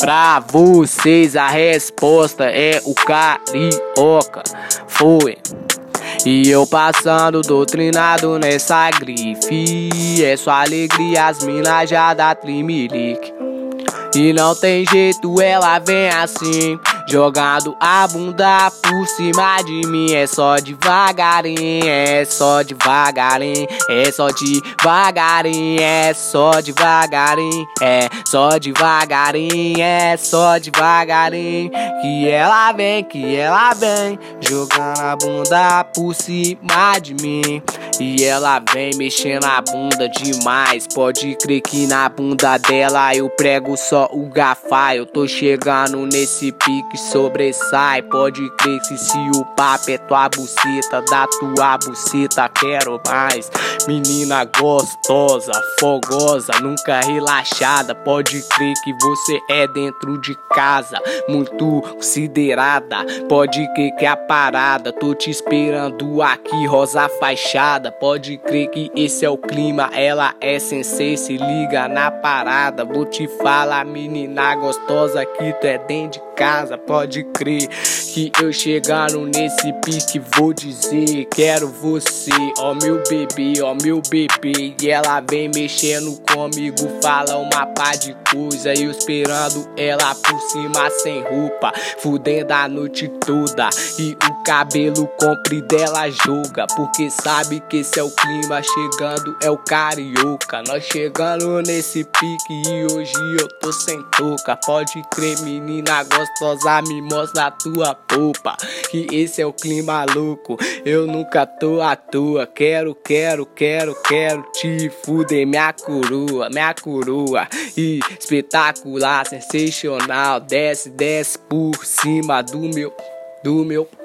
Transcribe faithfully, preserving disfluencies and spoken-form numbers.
Pra vocês a resposta é o carioca. Foi. E eu passando doutrinado nessa grife. É só alegria, as minas já dá trimelique. E não tem jeito, ela vem assim, jogando a bunda por cima de mim. É só devagarinho, é só devagarinho, é só devagarinho, é só devagarinho, é só devagarinho, é só devagarinho. Que ela vem, que ela vem, jogando a bunda por cima de mim. E ela vem mexendo a bunda demais. Pode crer que na bunda dela eu prego só o gafá. Eu tô chegando nesse pique sobressai. Pode crer que se o papo é tua buceta, da tua buceta quero mais. Menina gostosa, fogosa, nunca relaxada. Pode crer que você é dentro de casa, muito considerada. Pode crer que é a parada, tô te esperando aqui, rosa fachada. Pode crer que esse é o clima, ela é sensei, se liga na parada. Vou te falar, menina gostosa, que tu é dentro de casa. Pode crer que eu chegando nesse pique vou dizer, quero você, ó meu bebê, ó meu bebê. E ela vem mexendo comigo, fala uma pá de coisa, eu esperando ela por cima sem roupa, fudendo a noite toda. E o cabelo comprido dela joga, porque sabe que esse é o clima, chegando é o carioca. Nós chegando nesse pique e hoje eu tô sem touca. Pode crer, menina gostosa, me mostra a tua polpa, que esse é o clima louco, eu nunca tô à toa. Quero, quero, quero, quero te fuder, minha coroa, minha coroa. E espetacular, sensacional, desce, desce por cima do meu, do meu